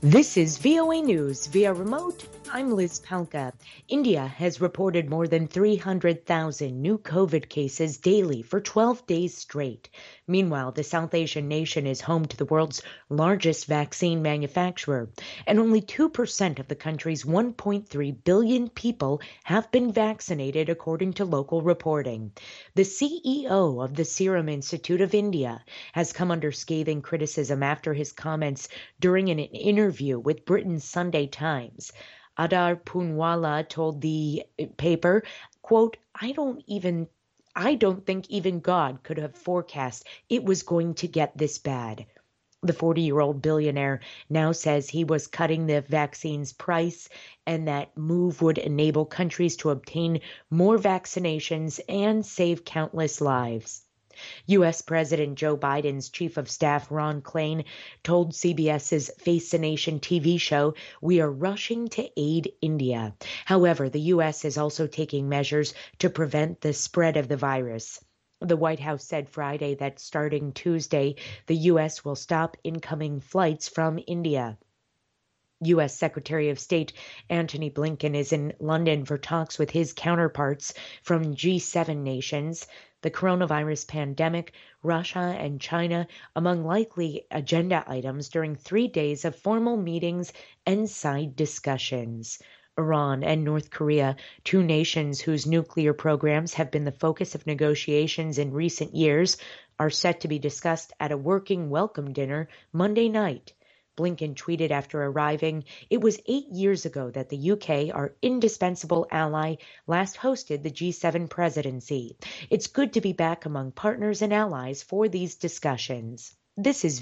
This is VOA News via remote. I'm Liz Palka. India has reported more than 300,000 new COVID cases daily for 12 days straight. Meanwhile, the South Asian nation is home to the world's largest vaccine manufacturer, and only 2% of the country's 1.3 billion people have been vaccinated, according to local reporting. The CEO of the Serum Institute of India has come under scathing criticism after his comments during an interview with Britain's Sunday Times. Adar Poonwala told the paper, quote, I don't think even God could have forecast it was going to get this bad. The 40-year-old billionaire now says he was cutting the vaccine's price and that move would enable countries to obtain more vaccinations and save countless lives. U.S. President Joe Biden's chief of staff, Ron Klain, told CBS's Face the Nation TV show, we are rushing to aid India. However, the U.S. is also taking measures to prevent the spread of the virus. The White House said Friday that starting Tuesday, the U.S. will stop incoming flights from India. U.S. Secretary of State Antony Blinken is in London for talks with his counterparts from G7 nations. The coronavirus pandemic, Russia and China among likely agenda items during 3 days of formal meetings and side discussions. Iran and North Korea, two nations whose nuclear programs have been the focus of negotiations in recent years, are set to be discussed at a working welcome dinner Monday night. Blinken tweeted after arriving, it was 8 years ago that the UK, our indispensable ally, last hosted the G7 presidency. It's good to be back among partners and allies for these discussions. This is